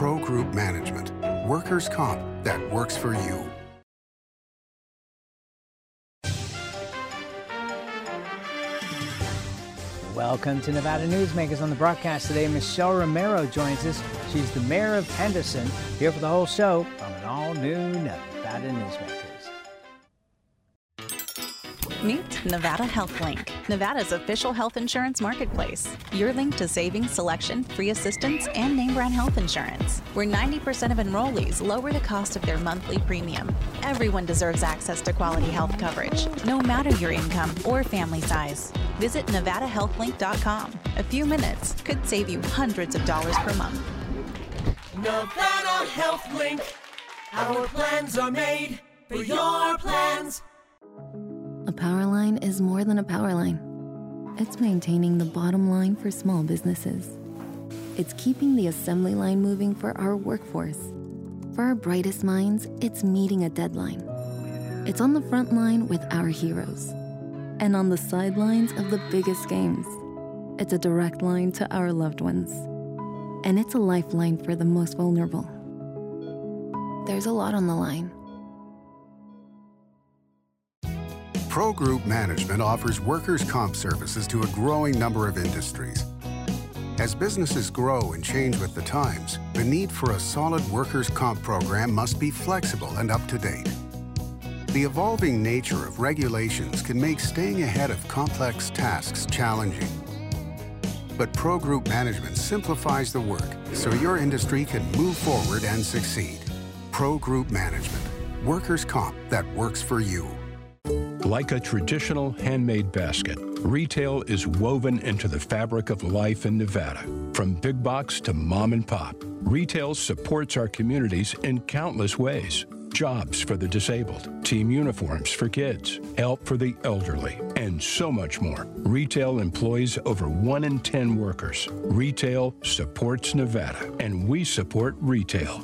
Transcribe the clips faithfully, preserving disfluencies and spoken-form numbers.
Pro Group Management. Workers' comp that works for you. Welcome to Nevada Newsmakers. On the broadcast today, Michelle Romero joins us. She's the mayor of Henderson, here for the whole show on an all-new Nevada Newsmakers. Meet Nevada Health Link, Nevada's official health insurance marketplace. Your link to savings, selection, free assistance, and name brand health insurance, where ninety percent of enrollees lower the cost of their monthly premium. Everyone deserves access to quality health coverage, no matter your income or family size. Visit Nevada Health Link dot com. A few minutes could save you hundreds of dollars per month. Nevada Health Link. Our plans are made for your plans. A power line is more than a power line. It's maintaining the bottom line for small businesses. It's keeping the assembly line moving for our workforce. For our brightest minds, it's meeting a deadline. It's on the front line with our heroes. And on the sidelines of the biggest games. It's a direct line to our loved ones. And it's a lifeline for the most vulnerable. There's a lot on the line. Pro Group Management offers workers' comp services to a growing number of industries. As businesses grow and change with the times, the need for a solid workers' comp program must be flexible and up to date. The evolving nature of regulations can make staying ahead of complex tasks challenging. But Pro Group Management simplifies the work so your industry can move forward and succeed. Pro Group Management. Workers' comp that works for you. Like a traditional handmade basket, retail is woven into the fabric of life in Nevada. From big box to mom and pop, retail supports our communities in countless ways. Jobs for the disabled, team uniforms for kids, help for the elderly, and so much more. Retail employs over one in ten workers. Retail supports Nevada, and we support retail.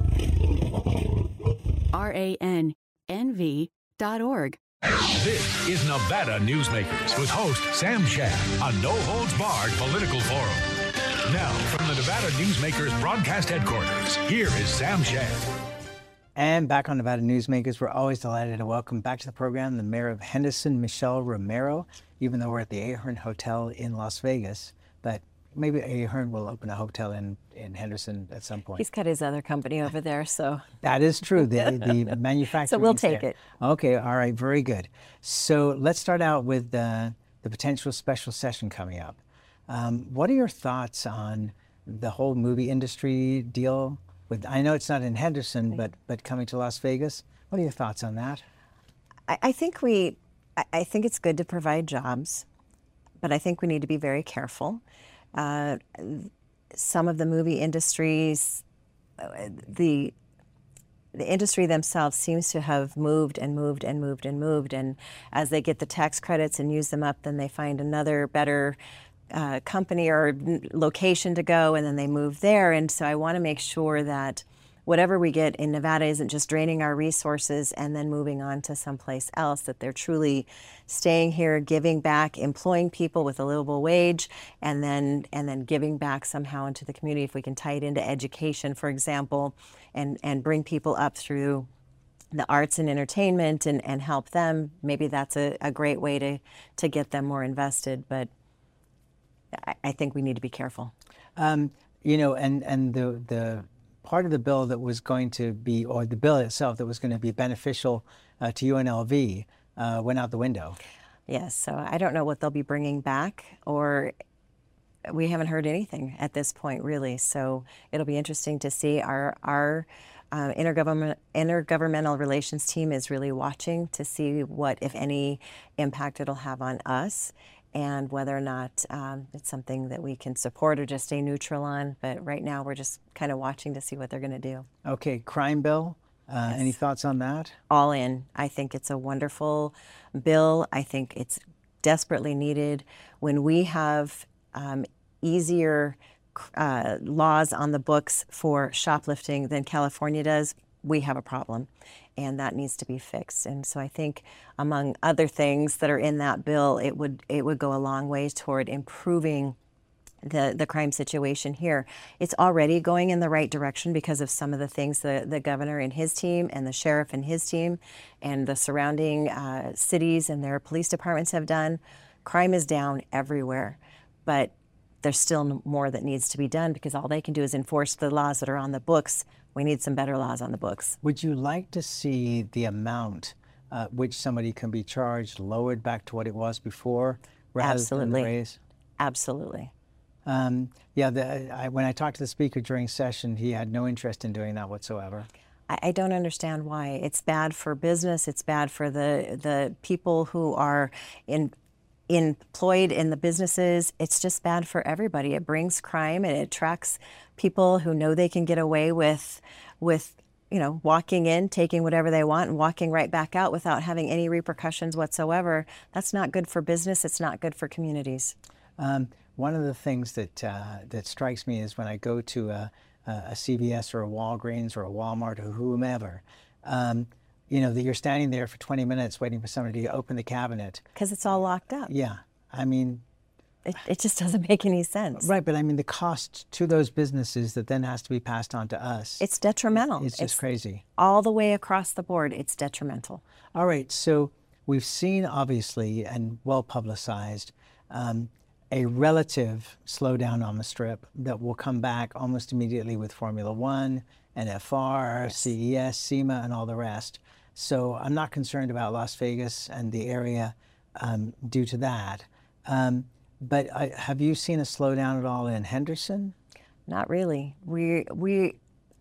R A N N V dot org. This is Nevada Newsmakers with host Sam Shad, a no-holds-barred political forum. Now, from the Nevada Newsmakers broadcast headquarters, here is Sam Shad. And back on Nevada Newsmakers, we're always delighted to welcome back to the program the mayor of Henderson, Michelle Romero, even though we're at the Ahern Hotel in Las Vegas. But maybe Ahern will open a hotel in, in Henderson at some point. He's got his other company over there, so. That is true, the, the manufacturing. So we'll take there. it. Okay, all right, very good. So let's start out with uh, the potential special session coming up. Um, what are your thoughts on the whole movie industry deal? With, I know it's not in Henderson, but, but coming to Las Vegas. What are your thoughts on that? I, I think we, I, I think it's good to provide jobs, but I think we need to be very careful. Uh, some of the movie industries, the the industry themselves seems to have moved and moved and moved and moved, and as they get the tax credits and use them up, then they find another better uh, company or location to go, and then they move there. And so I want to make sure that whatever we get in Nevada isn't just draining our resources and then moving on to someplace else, that they're truly staying here, giving back, employing people with a livable wage, and then and then giving back somehow into the community. If we can tie it into education, for example, and, and bring people up through the arts and entertainment and, and help them, maybe that's a, a great way to, to get them more invested. But I, I think we need to be careful. Um, you know, and, and the the part of the bill that was going to be, or the bill itself that was going to be beneficial uh, to U N L V uh, went out the window. Yes, so I don't know what they'll be bringing back, or we haven't heard anything at this point, really. So it'll be interesting to see. Our our uh, intergovernment, intergovernmental relations team is really watching to see what, if any, impact it'll have on us, and whether or not um, it's something that we can support or just stay neutral on. But right now, we're just kind of watching to see what they're going to do. Okay, crime bill. Uh, Yes. Any thoughts on that? All in. I think it's a wonderful bill. I think it's desperately needed. When we have um, easier uh, laws on the books for shoplifting than California does, we have a problem, and that needs to be fixed. And so I think, among other things that are in that bill, it would it would go a long way toward improving the, the crime situation here. It's already going in the right direction because of some of the things the, the governor and his team and the sheriff and his team and the surrounding uh, cities and their police departments have done. Crime is down everywhere, but there's still more that needs to be done because all they can do is enforce the laws that are on the books. We need some better laws on the books. Would you like to see the amount uh, which somebody can be charged lowered back to what it was before rather Absolutely. than the raise? Absolutely. Um, yeah, the, I, when I talked to the speaker during session, he had no interest in doing that whatsoever. I, I don't understand why. It's bad for business. It's bad for the, the people who are in employed in the businesses. It's just bad for everybody. It brings crime and it attracts people who know they can get away with, with, you know, walking in, taking whatever they want and walking right back out without having any repercussions whatsoever. That's not good for business. It's not good for communities. Um, one of the things that uh, that strikes me is when I go to a, a C V S or a Walgreens or a Walmart or whomever, um, you know, that you're standing there for twenty minutes waiting for somebody to open the cabinet. Because it's all locked up. Yeah. I mean, it, it just doesn't make any sense. Right, but I mean, the cost to those businesses that then has to be passed on to us. It's detrimental. It's just it's crazy. All the way across the board, it's detrimental. All right, so we've seen, obviously, and well publicized, um, a relative slowdown on the Strip that will come back almost immediately with Formula One, N F R, yes. C E S, SEMA, and all the rest. So I'm not concerned about Las Vegas and the area um, due to that. Um, but I, have you seen a slowdown at all in Henderson? Not really. We we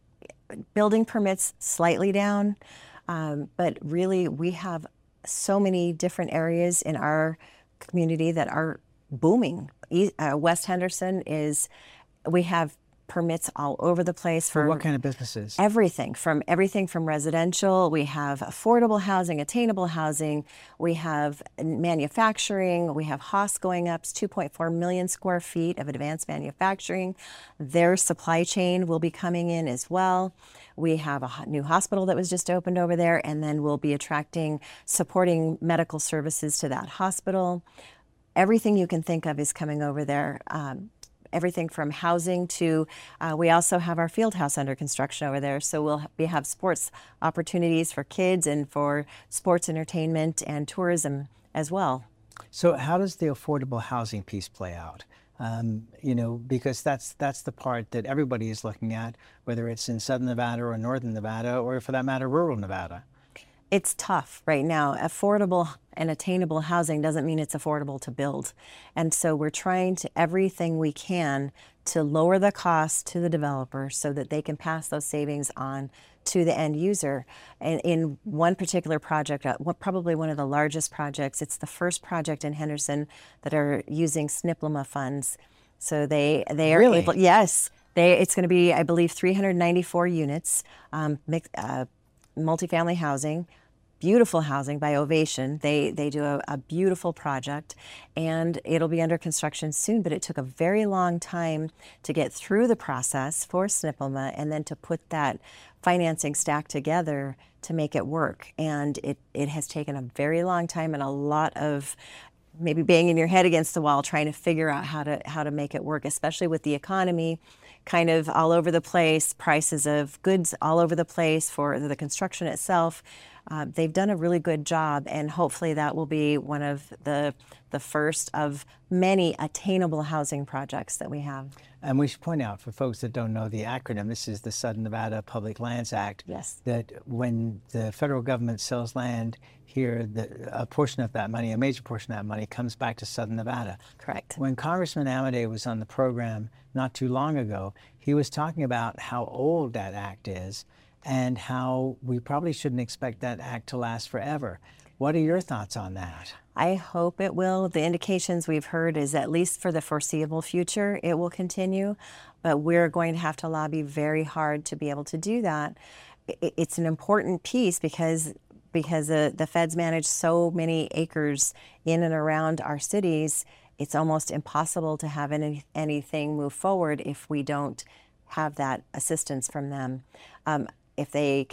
building permits slightly down, um, but really we have so many different areas in our community that are booming. Uh, West Henderson is, we have permits all over the place for, for what kind of businesses? Everything from everything from residential. We have affordable housing, attainable housing. We have manufacturing. We have Haas going up two point four million square feet of advanced manufacturing. Their supply chain will be coming in as well. We have a new hospital that was just opened over there, and then we'll be attracting, supporting medical services to that hospital. Everything you can think of is coming over there. Um, everything from housing to, uh, we also have our field house under construction over there. So we'll we have sports opportunities for kids and for sports entertainment and tourism as well. So how does the affordable housing piece play out? Um, you know, because that's that's the part that everybody is looking at, whether it's in Southern Nevada or Northern Nevada, or for that matter, rural Nevada. It's tough right now. Affordable and attainable housing doesn't mean it's affordable to build. And so we're trying to everything we can to lower the cost to the developer so that they can pass those savings on to the end user. And in one particular project, uh, probably one of the largest projects, it's the first project in Henderson that are using S N P L M A funds. So they, they are really? able, yes, they, it's going to be, I believe, three hundred ninety-four units, um, mix, uh, multifamily housing. Beautiful housing by Ovation. They they do a, a beautiful project, and it'll be under construction soon, but it took a very long time to get through the process for S N P L M A and then to put that financing stack together to make it work. And it, it has taken a very long time and a lot of maybe banging your head against the wall trying to figure out how to how to make it work, especially with the economy kind of all over the place, prices of goods all over the place for the construction itself. Uh, they've done a really good job, and hopefully that will be one of the the first of many attainable housing projects that we have. And we should point out, for folks that don't know the acronym, this is the Southern Nevada Public Lands Act. Yes. That when the federal government sells land here, the, a portion of that money, a major portion of that money, comes back to Southern Nevada. Correct. When Congressman Amodei was on the program not too long ago, he was talking about how old that act is and how we probably shouldn't expect that act to last forever. What are your thoughts on that? I hope it will. The indications we've heard is at least for the foreseeable future, it will continue, but we're going to have to lobby very hard to be able to do that. It's an important piece because because the, the feds manage so many acres in and around our cities. It's almost impossible to have any, anything move forward if we don't have that assistance from them. Um, if they can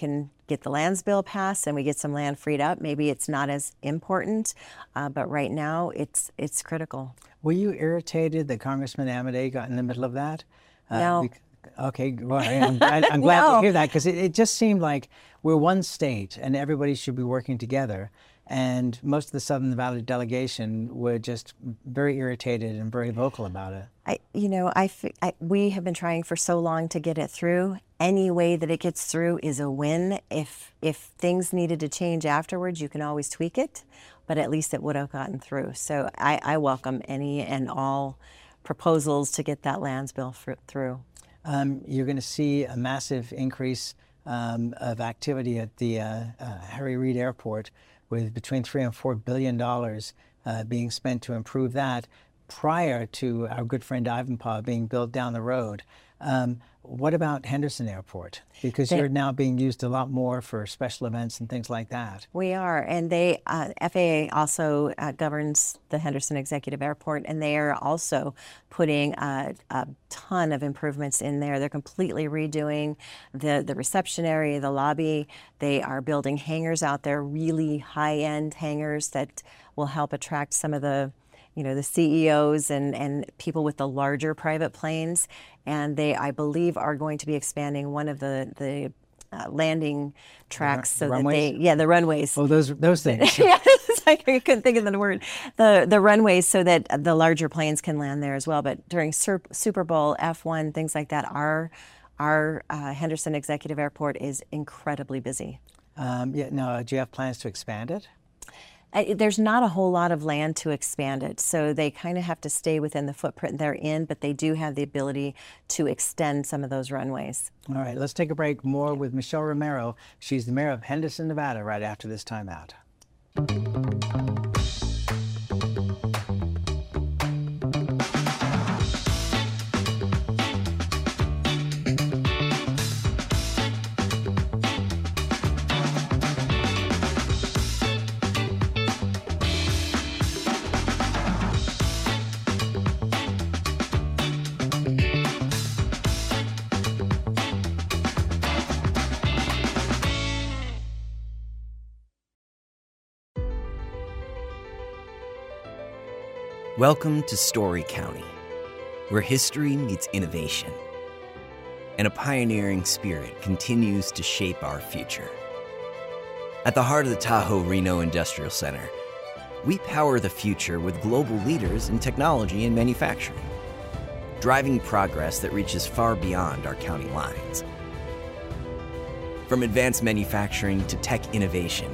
get the lands bill passed and we get some land freed up, maybe it's not as important, uh, but right now it's it's critical. Were you irritated that Congressman Amodei got in the middle of that? Uh, No. we- Okay, well, I'm, I- I'm glad No. to hear that, because it, it just seemed like we're one state and everybody should be working together. And most of the Southern Nevada delegation were just very irritated and very vocal about it. I, you know, I, f- I- we have been trying for so long to get it through. Any way that it gets through is a win. If if things needed to change afterwards, you can always tweak it, but at least it would have gotten through. So I, I welcome any and all proposals to get that lands bill fr- through. Um, you're going to see a massive increase um, of activity at the uh, uh, Harry Reid Airport, with between three and four billion dollars uh, being spent to improve that, prior to our good friend Ivanpah being built down the road. Um, what about Henderson Airport? Because They- you're now being used a lot more for special events and things like that. We are, and they uh, F A A also uh, governs the Henderson Executive Airport, and they are also putting uh, a ton of improvements in there. They're completely redoing the the reception area, the lobby. They are building hangars out there, really high-end hangars that will help attract some of the, you know, the C E Os and, and people with the larger private planes. And they, I believe, are going to be expanding one of the, the uh, landing tracks the so that runways? they, yeah, the runways. Oh, those those things. Yeah, it's like I couldn't think of the word. The the runways so that the larger planes can land there as well. But during Sur- Super Bowl, F one, things like that, our our uh, Henderson Executive Airport is incredibly busy. Um, yeah, no, do you have plans to expand it? I, there's not a whole lot of land to expand it, so they kind of have to stay within the footprint they're in, but they do have the ability to extend some of those runways. All right, let's take a break. More with Michelle Romero. She's the mayor of Henderson, Nevada, right after this timeout. Welcome to Story County, where history meets innovation, and a pioneering spirit continues to shape our future. At the heart of the Tahoe Reno Industrial Center, we power the future with global leaders in technology and manufacturing, driving progress that reaches far beyond our county lines. From advanced manufacturing to tech innovation,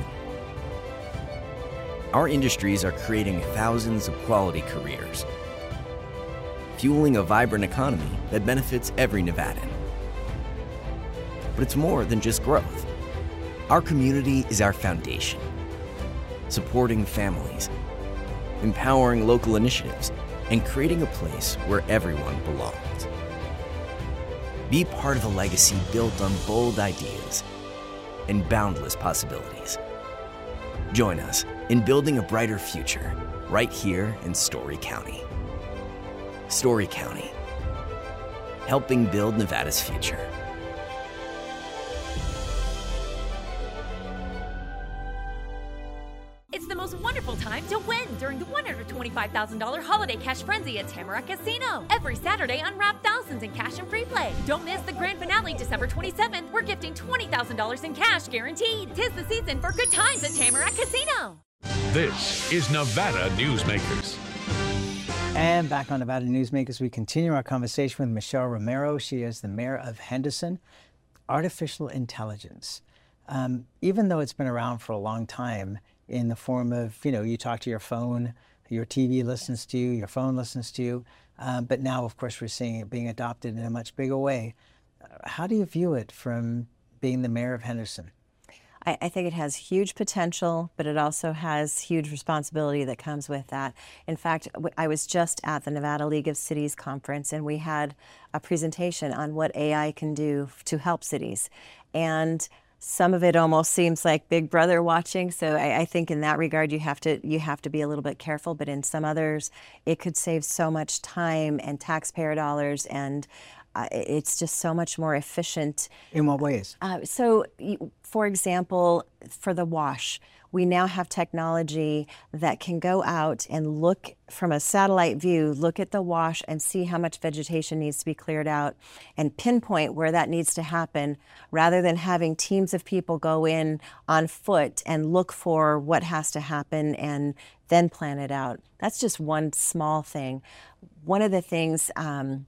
our industries are creating thousands of quality careers, fueling a vibrant economy that benefits every Nevadan. But it's more than just growth. Our community is our foundation, supporting families, empowering local initiatives, and creating a place where everyone belongs. Be part of a legacy built on bold ideas and boundless possibilities. Join us in building a brighter future right here in Story County. Story County, helping build Nevada's future. It's the most wonderful time to win during the one hundred twenty-five thousand dollars Holiday Cash Frenzy at Tamarack Casino. Every Saturday, unwrap thousands in cash and free play. Don't miss the grand finale December twenty-seventh. We're gifting twenty thousand dollars in cash guaranteed. Tis the season for good times at Tamarack Casino. This is Nevada Newsmakers. And back on Nevada Newsmakers, we continue our conversation with Michelle Romero. She is the mayor of Henderson. Artificial intelligence. Um, even though it's been around for a long time in the form of, you know, you talk to your phone, your T V listens to you, your phone listens to you, um, but now, of course, we're seeing it being adopted in a much bigger way. How do you view it from being the mayor of Henderson? I, I think it has huge potential, but it also has huge responsibility that comes with that. In fact, w- I was just at the Nevada League of Cities conference, and we had a presentation on what A I can do f- to help cities. And some of it almost seems like Big Brother watching. So I, I think in that regard, you have to you have to be a little bit careful. But in some others, it could save so much time and taxpayer dollars and uh, it's just so much more efficient. In what ways? Uh, so, for example, for the wash, we now have technology that can go out and look from a satellite view, look at the wash and see how much vegetation needs to be cleared out and pinpoint where that needs to happen, rather than having teams of people go in on foot and look for what has to happen and then plan it out. That's just one small thing. One of the things, um,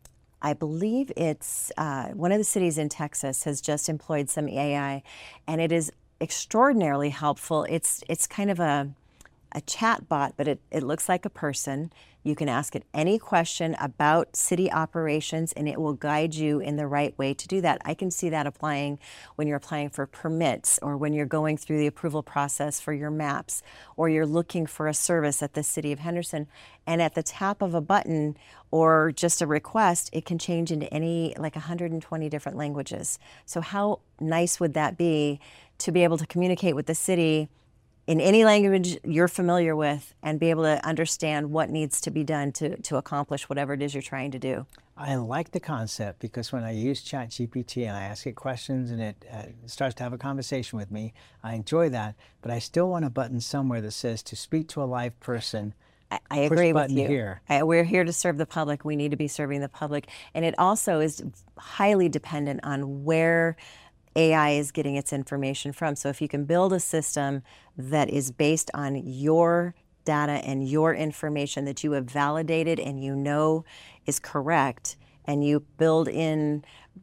I believe it's uh, one of the cities in Texas has just employed some A I, and it is extraordinarily helpful. It's it's kind of a a chat bot, but it, it looks like a person. You can ask it any question about city operations and it will guide you in the right way to do that. I can see that applying when you're applying for permits, or when you're going through the approval process for your maps, or you're looking for a service at the city of Henderson. And at the tap of a button or just a request, it can change into any, like one hundred twenty different languages. So how nice would that be to be able to communicate with the city in any language you're familiar with and be able to understand what needs to be done to, to accomplish whatever it is you're trying to do? I like the concept, because when I use ChatGPT and I ask it questions and it uh, starts to have a conversation with me, I enjoy that. But I still want a button somewhere that says to speak to a live person. I, I agree with you. Here. I, we're here to serve the public. We need to be serving the public. And it also is highly dependent on where A I is getting its information from. So if you can build a system that is based on your data and your information that you have validated and you know is correct, and you build in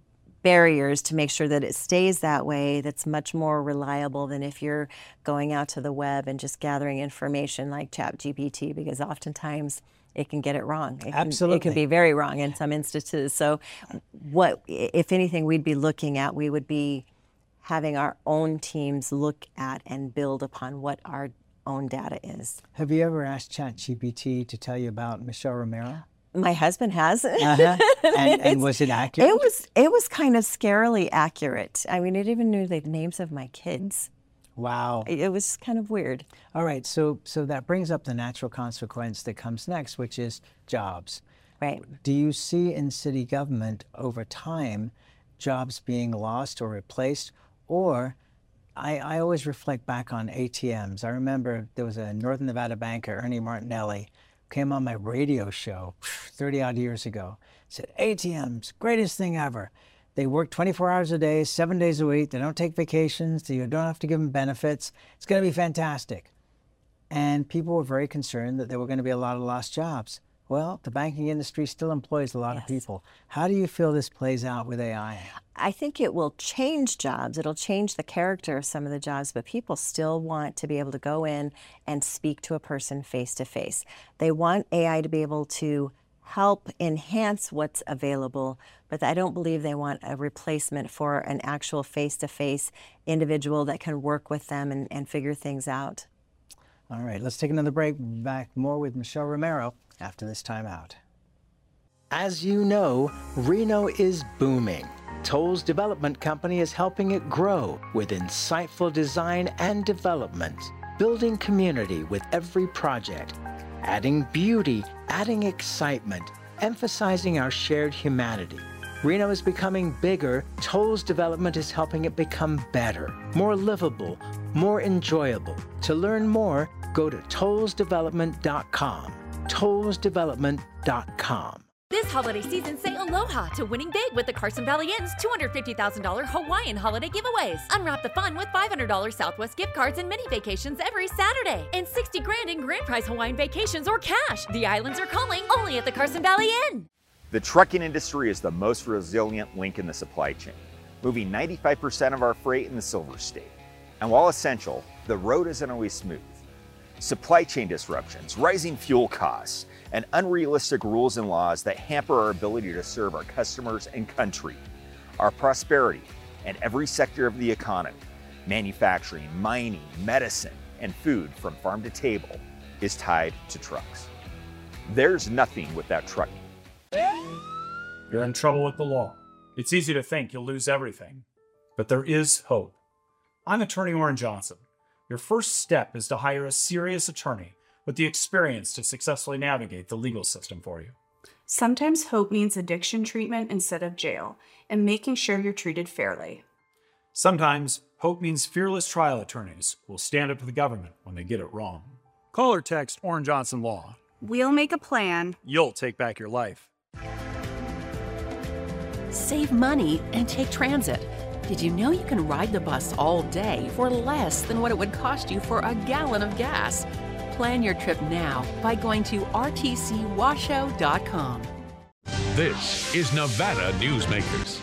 barriers to make sure that it stays that way, that's much more reliable than if you're going out to the web and just gathering information like ChatGPT, because oftentimes it can get it wrong. It can, Absolutely. It can be very wrong in some instances. So what, if anything, we'd be looking at, we would be having our own teams look at and build upon what our own data is. Have you ever asked ChatGPT to tell you about Michelle Romero? My husband has. Uh-huh. And, and was it accurate? It was, it was kind of scarily accurate. I mean, it even knew the names of my kids. Wow. It was kind of weird. All right, so so that brings up the natural consequence that comes next, which is jobs. Right. Do you see in city government over time jobs being lost or replaced? Or I, I always reflect back on A T Ms. I remember there was a Northern Nevada banker, Ernie Martinelli, came on my radio show thirty odd years ago, said, A T Ms, greatest thing ever. They work twenty-four hours a day, seven days a week. They don't take vacations. You don't have to give them benefits. It's going to be fantastic. And people were very concerned that there were going to be a lot of lost jobs. Well, the banking industry still employs a lot Yes. of people. How do you feel this plays out with A I? I think it will change jobs. It'll change the character of some of the jobs, but people still want to be able to go in and speak to a person face to face. They want A I to be able to help enhance what's available, but I don't believe they want a replacement for an actual face-to-face individual that can work with them and, and figure things out. All right, let's take another break. Back more with Michelle Romero after this time out. As you know, Reno is booming. Toll's development company is helping it grow with insightful design and development, building community with every project, adding beauty, adding excitement, emphasizing our shared humanity. Reno is becoming bigger. Toll's development is helping it become better, more livable, more enjoyable. To learn more, go to tolls development dot com. tolls development dot com. This holiday season, say aloha to winning big with the Carson Valley Inn's two hundred fifty thousand dollars Hawaiian holiday giveaways. Unwrap the fun with five hundred dollars Southwest gift cards and mini vacations every Saturday. And sixty grand in grand prize Hawaiian vacations or cash. The islands are calling, only at the Carson Valley Inn. The trucking industry is the most resilient link in the supply chain, moving ninety-five percent of our freight in the Silver State. And while essential, the road isn't always smooth. Supply chain disruptions, rising fuel costs, and unrealistic rules and laws that hamper our ability to serve our customers and country. Our prosperity and every sector of the economy, manufacturing, mining, medicine, and food from farm to table, is tied to trucks. There's nothing without trucking. You're in trouble with the law. It's easy to think you'll lose everything, but there is hope. I'm attorney Orrin Johnson. Your first step is to hire a serious attorney with the experience to successfully navigate the legal system for you. Sometimes hope means addiction treatment instead of jail, and making sure you're treated fairly. Sometimes hope means fearless trial attorneys will stand up to the government when they get it wrong. Call or text Orrin Johnson Law. We'll make a plan. You'll take back your life. Save money and take transit. Did you know you can ride the bus all day for less than what it would cost you for a gallon of gas? Plan your trip now by going to r t c washoe dot com. This is Nevada Newsmakers.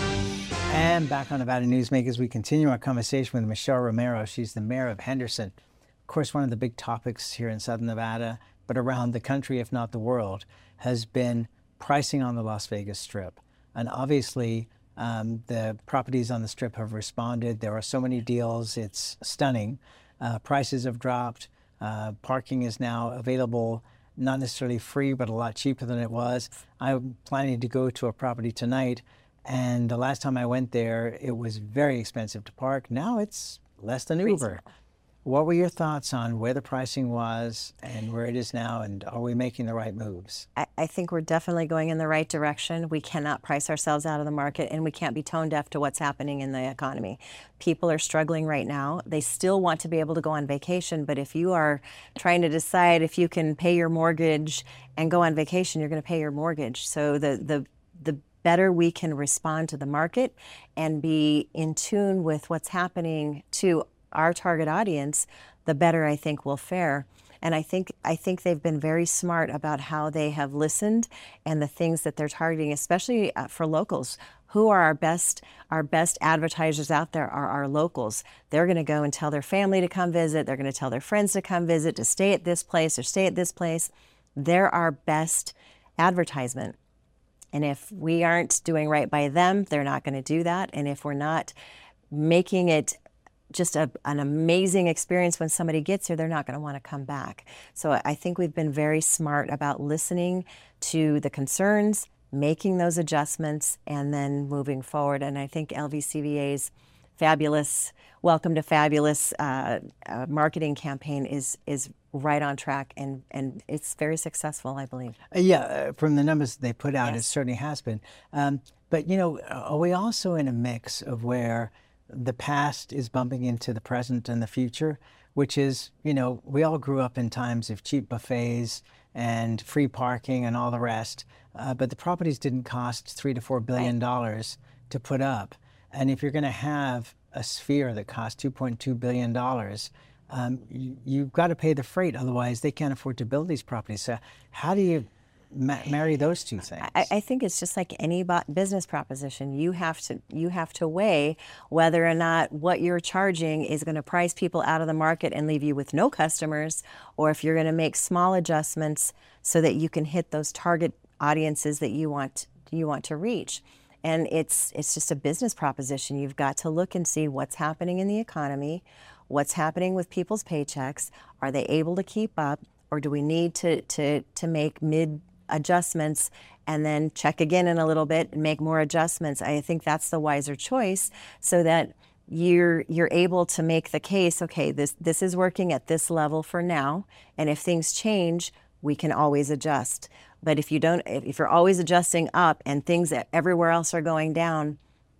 And back on Nevada Newsmakers, we continue our conversation with Michelle Romero. She's the mayor of Henderson. Of course, one of the big topics here in Southern Nevada, but around the country, if not the world, has been pricing on the Las Vegas Strip. And obviously, um, the properties on the Strip have responded. There are so many deals, it's stunning. Uh, prices have dropped. Uh, parking is now available, not necessarily free, but a lot cheaper than it was. I'm planning to go to a property tonight, and the last time I went there, it was very expensive to park. Now it's less than Uber. What were your thoughts on where the pricing was and where it is now, and are we making the right moves? I, I think we're definitely going in the right direction. We cannot price ourselves out of the market, and we can't be tone deaf to what's happening in the economy. People are struggling right now. They still want to be able to go on vacation, but if you are trying to decide if you can pay your mortgage and go on vacation, you're going to pay your mortgage. So the the the better we can respond to the market and be in tune with what's happening to our target audience, the better I think we'll fare. And I think I think they've been very smart about how they have listened and the things that they're targeting, especially for locals. Who are our best our best advertisers out there are our locals. They're going to go and tell their family to come visit. They're going to tell their friends to come visit, to stay at this place or stay at this place. They're our best advertisement. And if we aren't doing right by them, they're not going to do that. And if we're not making it just a, an amazing experience when somebody gets here, they're not going to want to come back. So I think we've been very smart about listening to the concerns, making those adjustments, and then moving forward. And I think L V C V A's fabulous, Welcome to Fabulous uh, uh, marketing campaign is is right on track, and, and it's very successful, I believe. Uh, yeah, uh, from the numbers they put out, Yes. it certainly has been. Um, but, you know, are we also in a mix of where the past is bumping into the present and the future, which is, you know, we all grew up in times of cheap buffets and free parking and all the rest, uh, but the properties didn't cost three to four billion dollars to put up. And if you're going to have a Sphere that costs two point two billion dollars, um, you, you've got to pay the freight, otherwise they can't afford to build these properties. So how do you ma- marry those two things? I, I think it's just like any bo- business proposition. You have to you have to weigh whether or not what you're charging is going to price people out of the market and leave you with no customers, or if you're going to make small adjustments so that you can hit those target audiences that you want you want to reach. And it's it's just a business proposition. You've got to look and see what's happening in the economy, what's happening with people's paychecks. Are they able to keep up, or do we need to to to make mid adjustments and then check again in a little bit and make more adjustments? I think that's the wiser choice, so that you're you're able to make the case, okay, this this is working at this level for now, and if things change, we can always adjust. But if you don't, if you're always adjusting up and things everywhere else are going down,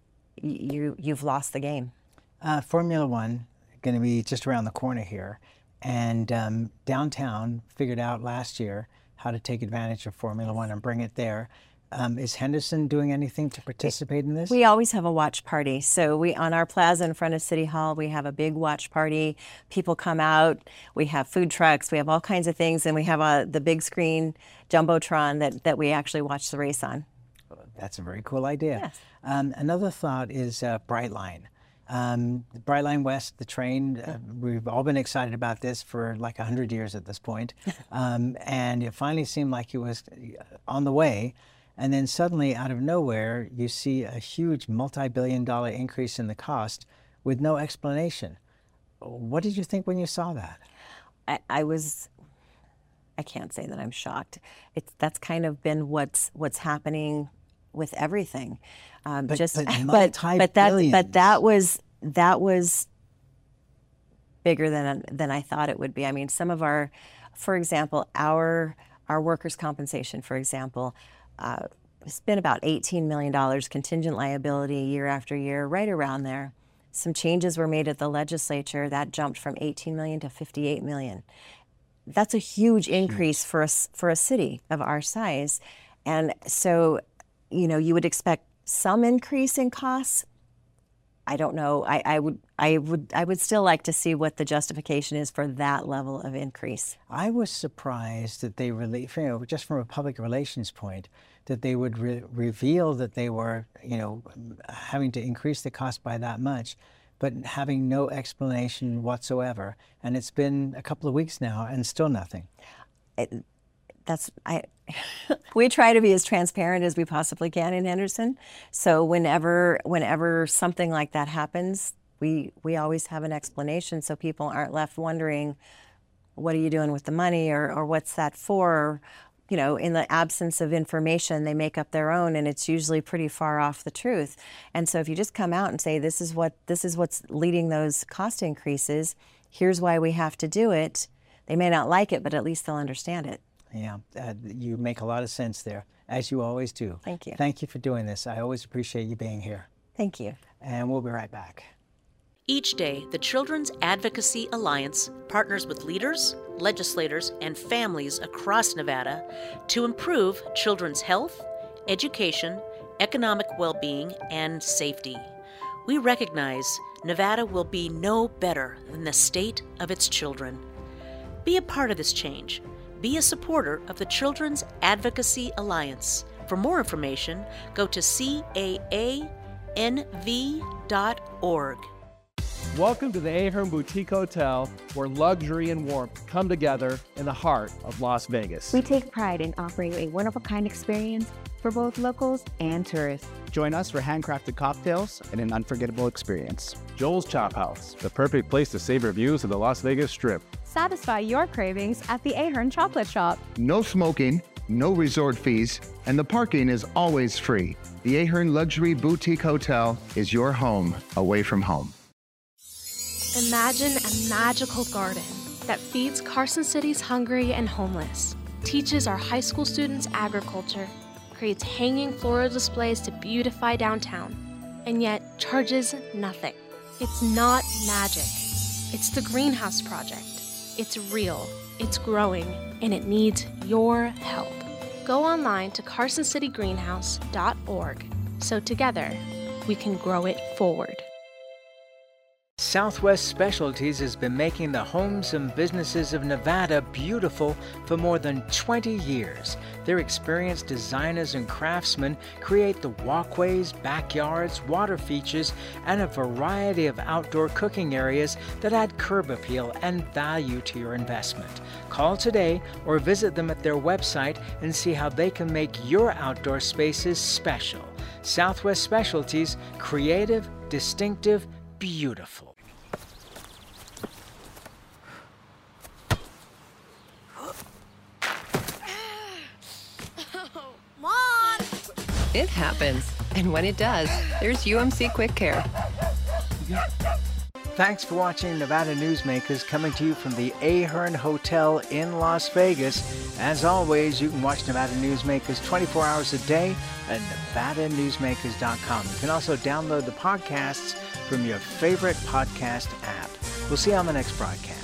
you you've lost the game. Uh, Formula One going to be just around the corner here, and um, downtown figured out last year how to take advantage of Formula One and bring it there. Um, is Henderson doing anything to participate in this? We always have a watch party. So we, on our plaza in front of City Hall, we have a big watch party. People come out. We have food trucks. We have all kinds of things, and we have a, the big screen jumbotron that, that we actually watch the race on. That's a very cool idea. Yes. Um, another thought is uh, Brightline. Um, Brightline West, the train, uh, we've all been excited about this for like one hundred years at this point. Um, and it finally seemed like it was on the way. And then suddenly, out of nowhere, you see a huge multi-billion dollar increase in the cost with no explanation. What did you think when you saw that? I, I was, I can't say that I'm shocked. It's that's kind of been what's what's happening with everything. Um, But- just but but but that multi-billions. but that was that was bigger than than I thought it would be. I mean, some of our, for example, our our workers' compensation, for example, uh, it's been about eighteen million dollars contingent liability year after year, right around there. Some changes were made at the legislature that jumped from eighteen million dollars to fifty-eight million dollars. That's a huge increase for us for a city of our size. And so, you know, you would expect some increase in costs. I don't know. I, I would I would I would still like to see what the justification is for that level of increase. I was surprised that they really, you know, just from a public relations point, that they would re reveal that they were, you know, having to increase the cost by that much, but having no explanation whatsoever. And it's been a couple of weeks now and still nothing. It, that's I. We try to be as transparent as we possibly can in Henderson. So whenever whenever something like that happens, we we always have an explanation so people aren't left wondering, what are you doing with the money, or or what's that for? You know, in the absence of information, they make up their own, and it's usually pretty far off the truth. And so if you just come out and say, this is what this is what's leading those cost increases, here's why we have to do it, they may not like it, but at least they'll understand it. Yeah, uh, you make a lot of sense there, as you always do. Thank you. Thank you for doing this. I always appreciate you being here. Thank you. And we'll be right back. Each day, the Children's Advocacy Alliance partners with leaders, legislators, and families across Nevada to improve children's health, education, economic well-being, and safety. We recognize Nevada will be no better than the state of its children. Be a part of this change. Be a supporter of the Children's Advocacy Alliance. For more information, go to C A A N V dot org. Welcome to the Ahern Boutique Hotel, where luxury and warmth come together in the heart of Las Vegas. We take pride in offering a one-of-a-kind experience for both locals and tourists. Join us for handcrafted cocktails and an unforgettable experience. Joel's Chop House, the perfect place to savor views of the Las Vegas Strip. Satisfy your cravings at the Ahern Chocolate Shop. No smoking, no resort fees, and the parking is always free. The Ahern Luxury Boutique Hotel is your home away from home. Imagine a magical garden that feeds Carson City's hungry and homeless, teaches our high school students agriculture, creates hanging floral displays to beautify downtown, and yet charges nothing. It's not magic. It's the Greenhouse Project. It's real, it's growing, and it needs your help. Go online to carson city greenhouse dot org so together we can grow it forward. Southwest Specialties has been making the homes and businesses of Nevada beautiful for more than twenty years. Their experienced designers and craftsmen create the walkways, backyards, water features, and a variety of outdoor cooking areas that add curb appeal and value to your investment. Call today or visit them at their website and see how they can make your outdoor spaces special. Southwest Specialties, creative, distinctive, beautiful. Mom! It happens. And when it does, there's U M C Quick Care. Thanks for watching Nevada Newsmakers, coming to you from the Ahern Hotel in Las Vegas. As always, you can watch Nevada Newsmakers twenty-four hours a day at nevada newsmakers dot com. You can also download the podcasts from your favorite podcast app. We'll see you on the next broadcast.